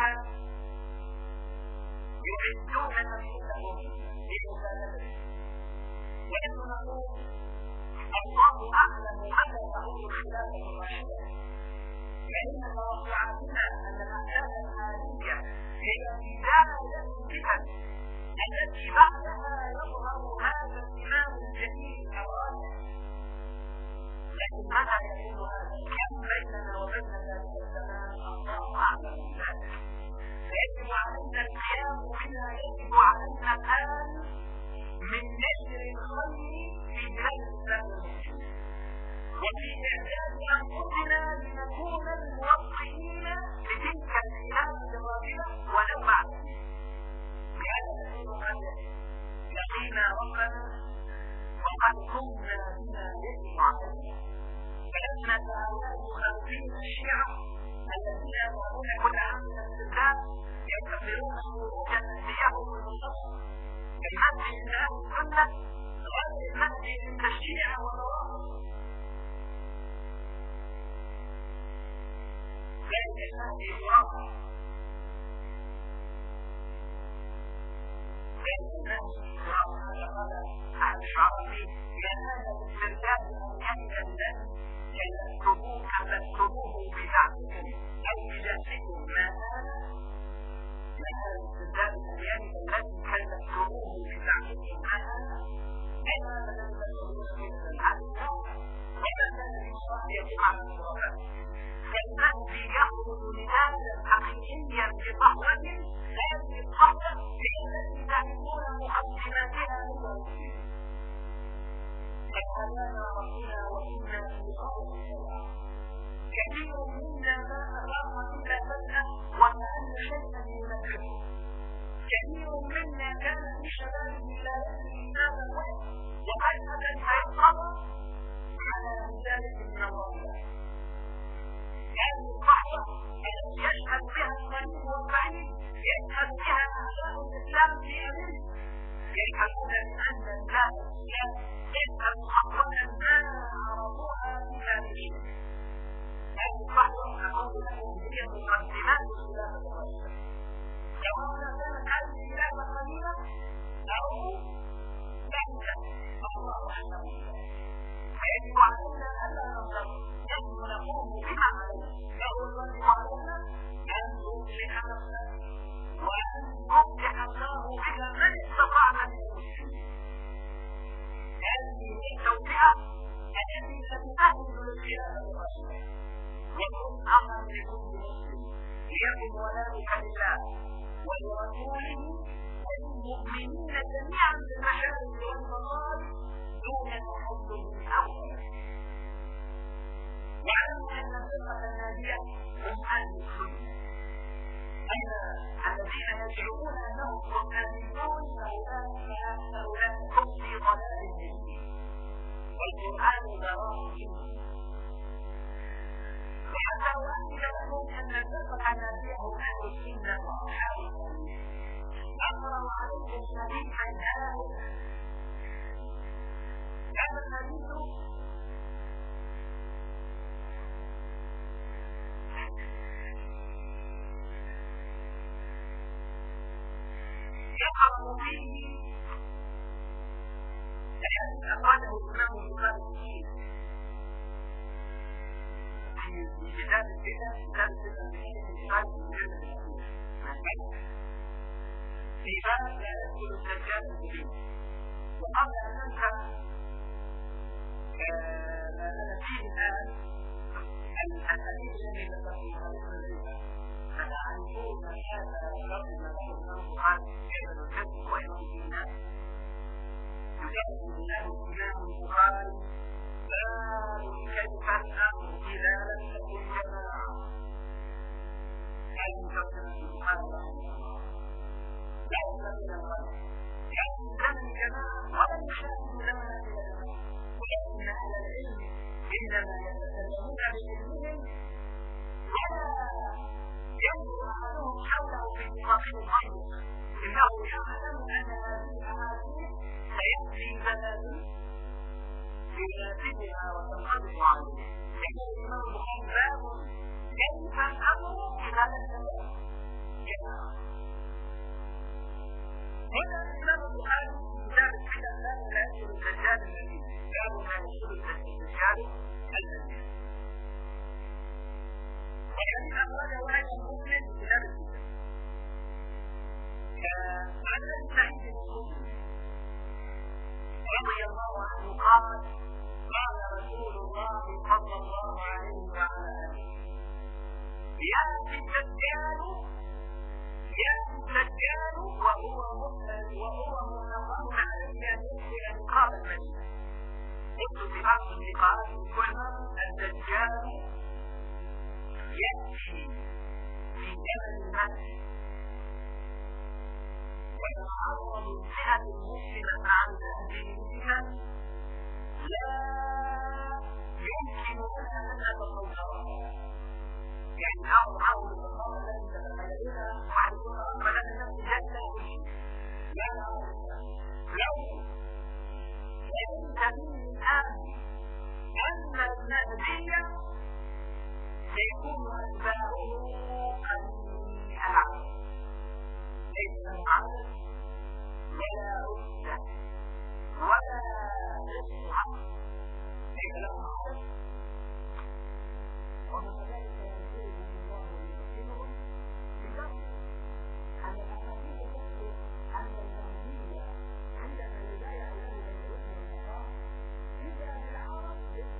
يعدون أنفسهم لمساندته. ونحن نقول الله أعلم متى تعود الخلافة الراشدة، فإن توقعاتنا أن الأحداث الحالية هي بداية الفتن التي بعدها يظهر هذا الإمام الجليل الراشد. لكن متى يكون هذا؟ كم بيننا وبين ذلك الزمان؟ الله أعلم بذلك. فيجب علينا القيام بما يجب علينا الآن من نشر الخير في بلاد الإسلام والمسلمين، وفي إعداد أنفسنا لنكون الموطئين لتلك الخلافة الراشدة ولو بعد. بهذا نكون قد لقينا ربنا وقد كنا بما يجب علينا، فلسنا كهؤلاء المخالفين الشيعة الذين يظهرون كل عام من الاستبداد يكبرون خروجا أنبياءهم المنتصر. المهدي عند أهل السنة غير المهدي عند الشيعة والروافض. ليس المهدي مرافق، ليس المهدي مرافق. هذا قال أحد الشعراء ما هذا الاستبداد أن يأتي الذي كلفتموه بزعمكم أو بجهلكم. ما هذا الاستبداد الذي كلفتموه بزعمكم. ما هذا الذي تدخلون مثل هذا وما كان للصالح على الصحابة. فالمهدي يخرج نداء حقيقيا بصحوة، هذه الصحوة هي التي تعرفون مقدماتها من المسلمين. فهدانا ربنا وإنا في خير. كثير منا ما أدرك إلا فجأة وكأن شيئا ينبهه. كثير منا كان في شبابه لا يدري ماذا هو، وفجأة فيسقط على رسالة من الله. هذه الصحوة التي يشهد بها القريب والبعيد، يشهد بها أعداء الإسلام في أمريكا، يشهدون بأن الله يشهد صحوة ما عرضوها في تاريخهم. هذه الصحوة أقول لكم هي مقدمات الخلافة الراشدة، سواء كانت هذه الخلافة قليلة أو بعيدة، الله أعلم. فيجب علينا ألا ننظر، نحن نقوم بما علينا، فهو الواجب علينا أن نصلح نفسنا وأن يصلح الله بها من استطعنا من المسلمين. هذه التوفيق التي ستسهل الخلافة الراشدة. وكن أمرا لكل مسلم ليكن ولاؤك لله ولرسوله وللمؤمنين جميعا بالمشارق والمغارب دون تحدث أول. واعلموا أن الفرقة الناجية هم أهل السنة، أن الذين يدعون أنهم قرآنيون فأولئك هم في ضلال مبين، والقرآن براء منهم. وحتى أؤكد لكم أن الفرقة الناجية هم أهل السنة وأصحاب الحديث. أقرأ عليكم حديثا هذا الحديث يقرأ فيه الحديث أخرجه الإمام البخاري في كتاب الفتن في باب لا يدخل الدجال المبين. وقبل ان ننسى ما انا فيه الان الحديث الذي ذكرته فتعرفون هذا الرجل الذي قال ابن الجد وابن الناس يجدد الله الامام البخاري باب كيف الامر اذا لم تكن جماعه. هذه تفسير البخاري رحمه الله. لا يمكن ان يكون جماعه ولا يشاهد لنا ولكن اهل العلم انما يتكلمون بعلمهم ولا ينظر احدهم حوله في مقابل الغير. انه يعلم ان هذه الاحاديث سياتي بلادي بلادها وتنقضي عليه. يقول الامام البخاري باب كيف الامر اذا لم تكن جماعه. هنا الامام البخاري في كتاب الفتن باب لا يدخل الدجال المبين. باب لا يدخل الدجال المبين. والحديث أخرجه أيضا مسلم في كتاب الفتن. عن أبي سعيد الخدري رضي الله عنه قال قال رسول الله صلى الله عليه وعلى آله يأتي الدجال وهو منظم عليه أن يدخل نقاب المدينة. قلت في بعض اللقاءات قلنا الدجال يأتي في جبل المسجد ويتعرض الفئة المسلمة عن تهديدها لا يمكن لها أن تتصورها. يعني أمر الأمر الذي تتخيلونها وعليكم أمر لنا نفس جدا لا لو تبين الآن أن المهدي سيكون أتباعه العدد ليس العدد ولا عدة ولا نسعة ليس له عدد. ومن ذلك يقول الله ويذكرهم بذلك أن الأحاديث تذكر أن المهدي عندما يبايع له بين الركن والمقام إذا بالعرب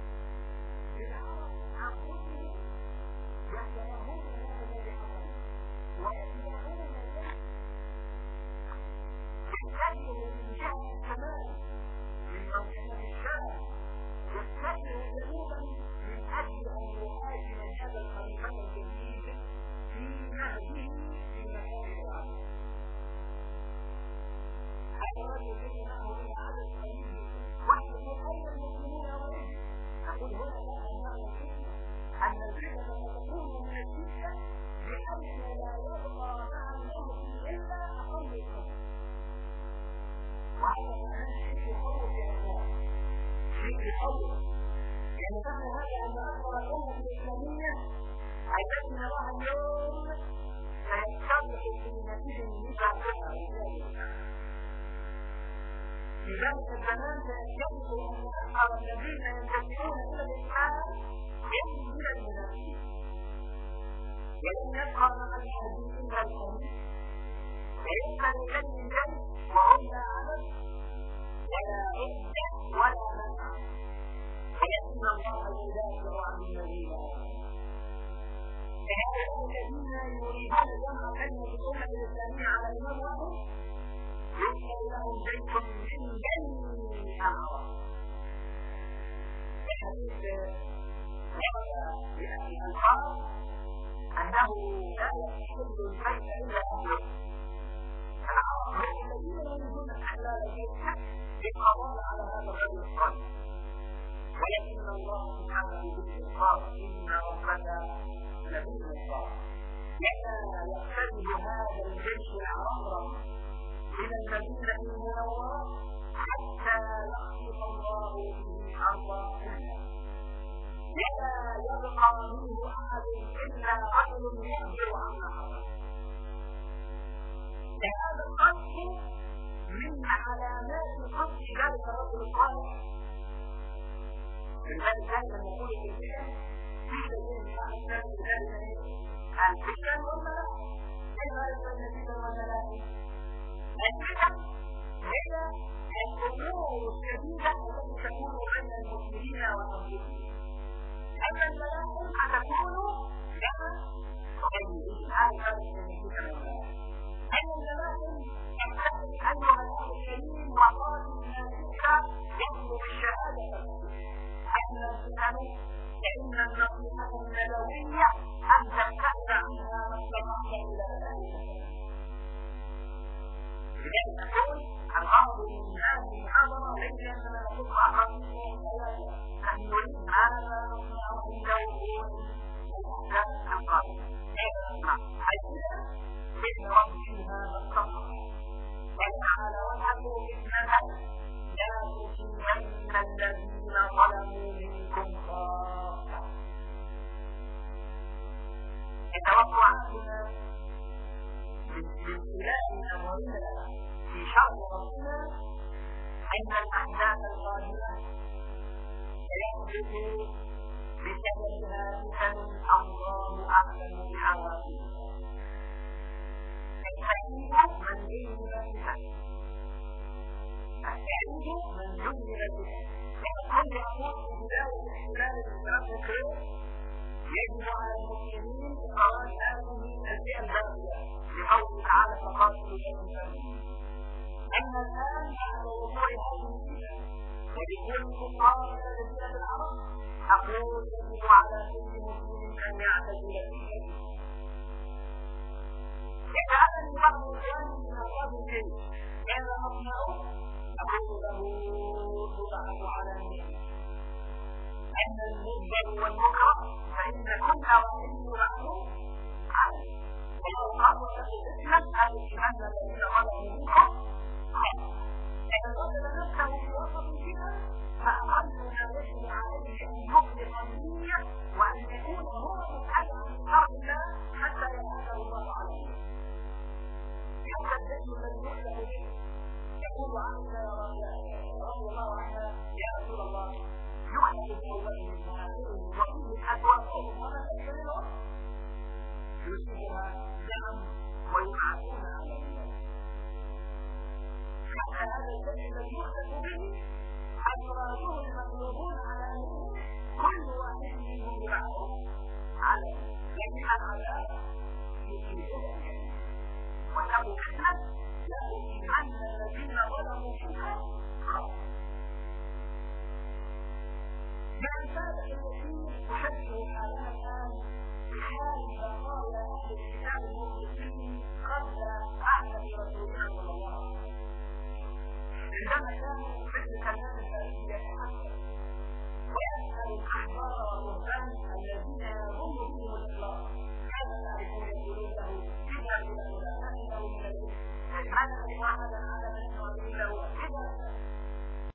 عقوده يحترمون هذا الذي حصل ويتبعون اليه يتجه من جهه الشمال من منطقه الشام يتجه جنوبا من اجل ان يهاجم هذا الخليفه الجديد في مهده في مكان الارض. هذا الرجل الذي معه الى عدد قليل ويقول اين المؤمنون وليه؟ نقول هنا لا نعلم أن الفتنة تكون من الشدة بحيث لا يبقى مع الموت إلا أقل الخوف. وهذا معناه شيء يخوف يا إخوان، شيء يخوف. يعني معنى هذا أن أكثر الأمة الإسلامية التي نراها اليوم سيستمر في نتيجة متعلقة في ذلك الزمان سيكتشف أن أكثر الذين ينتسبون إلى الإسلام يجب من المنافقين. ولم يبقى مع المهدي إلا الحديث فليس لكلم ذلك وهم لا عدد ولا عدة ولا منع ولكن الله يدافع عن الذين آمنوا. فهؤلاء الذين يريدون جمع كلمة الأمة الإسلامية على إمام واحد يكتب لهم بيت من بني أعراب. الحديث ورد بأبي الأنصار أنه لا يحل البيت إلا أهله. العرب الذين يريدون استحلال البيت بالقضاء على هذا الرجل الصالح. ولكن الله سبحانه بالإنصاف إن ربك لبالإنصاف لا يقترب هذا الجيش العرب من المدينة المنورة حتى يخلق الله به أرضا كلها ولا يبقى منه أحد إلا رجل يخبر عما حصل. فهذا القصد من علامات قصد ذلك الرجل الصالح. من ذلك نقول في الفتن في شيئين أحسن من ذلك الفتن والملائكة. كيف يكون الفتن والملائكة؟ الفتن هي الأمور الشديدة التي تكون بين المسلمين وأنفسهم. أما الملائكة تكون لها غيرهم. هذا الفرق بين الفتن والملائكة. أن الملائكة تحتاج أيها الأخ الكريم وقال ما شئت يطلب الشهادة. أما الفتن فإن النصيحة النبوية أن تبتعد عنها ما استطعت إلى ذلك. لذلك نقول الغرض من هذه المحاضرة ليس أننا نقول أعراضنا أن نريد ماذا نصنع عند وقوع الأحداث القادمة. الفتن تجرب فيها الصبر. قال تعالى واتقوا فتنة لا تصيبن الذين ظلموا منكم خاصة. توقعاتنا من خلال أمرنا في شرط ربنا أن الأحداث القادمة سيحدث بسببها فتن الله أعلم بعواقبها. السعيد من جنب الفتن. السعيد من جنب الفتن. كل يقول في بداية احتلال الإسلام الخير يجب على المسلمين إخراج هذه الفئة الباقية لقوله تعالى فقاتلوا المسلمين. أما الآن بعد وقوع هذه الفتن وبكل كفار جزيرة العرب أقول يجب على كل مسلم أن يعتزل فيه. يتعلم بعض الإخوان من أصحاب الجيش كان أصنعه أقول له تبعث على النبي أن المجبر والمكره فإن كل واحد يبعث عليه. ولو قالوا الإسلام أن الإيمان الذين ظلموا منكم إذا وجد نفسه في وسط فيها فأقل ما يجب عليه أن يخلص النية وأن يكون هو مسألة من شرع الله حتى يسأله الله عليه. يوجد الدين الذي يخلق به يقول عنك رضي الله عنها يا رسول الله يخلق بأوله المهاجرين وفيه أسواقهم وما تكلمهم يصيبها نعم ويبعثون على الناس. حتى هذا الشيء الذي يخلق به أزواجه المغلوبون على أمرهم كل واحد منهم يبعثون على لكن العذاب يصيبهم وله فتنة لأن الذين ظلموا فيها خاصة. بالأمثال التي تشبه حالنا الآن بحال بقايا أهل الكتاب المخلصين قبل بعثة رسولنا صلى الله عليه وسلم. عندما كانوا مثل كلام